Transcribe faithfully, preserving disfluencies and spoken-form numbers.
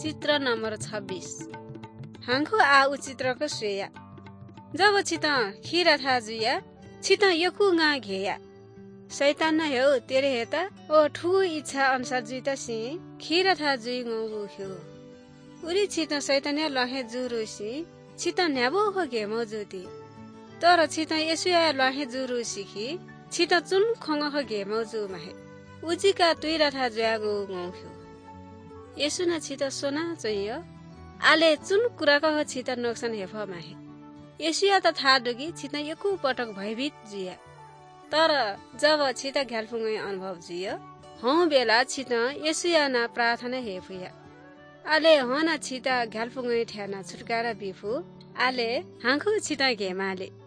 चित्र नम्बर छब्बीस हांखो आ उ चित्रको श्रेया जब छित खीरा था जुया छित यकु गा घेया शैतान न हो तेरे हेता ओ ठु इच्छा अनुसार जुइता सी खीरा था जुइ गौ हो उरी छित शैतान लहे जुरुसी छित न्याबो हो घे मौजुदी तर छित यसुया लहे जुरु सिखी छित चुन खंग हो घे मौजु माहे उजिका तुइरा था जुयागो गौ हो यसु न छित सोना चाहियो आले चुन कुराको हो छित नोक्सान हेफ माहे यसुया त था डुगी छित यकु पटक भयभीत जुया तर जब छित घ्यालफुङ्गे अनुभव जुयो हौ बेला छित यसुया न प्रार्थना हेफुया आले हना छित घ्यालफुङ्गे ठ्याना छुटकारा बिफु आले हांखु छित घेमाले